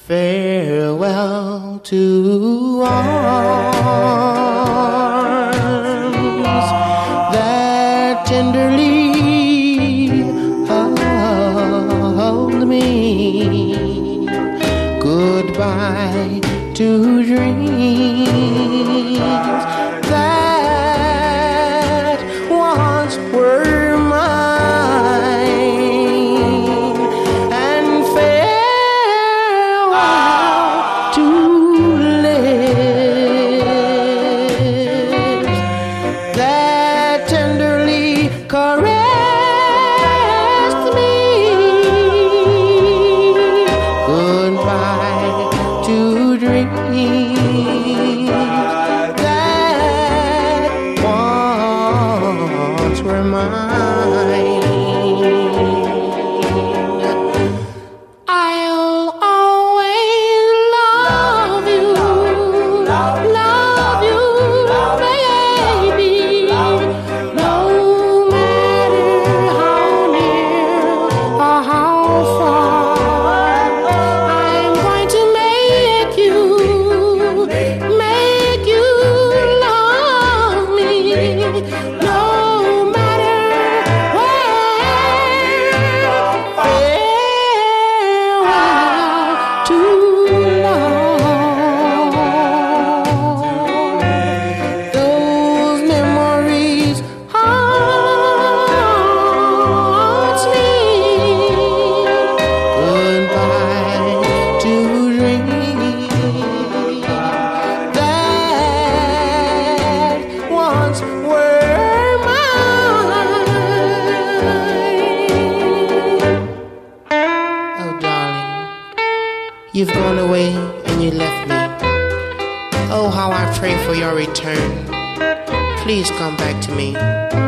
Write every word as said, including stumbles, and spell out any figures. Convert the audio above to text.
Farewell to arms that tenderly hold me. Goodbye to dreams that once were mine, and farewell to lips that tenderly caressed me. Goodbye to dreams that once were mine. I'll always love you, love you, baby, no matter how near or how far. I'm going to make you, make you love me, no matter where. Farewell to love. Those memories haunt me. Goodbye to dreams that once were mine. Oh, darling, you've gone away and you left me. Oh, how I pray for your return. Please come back to me.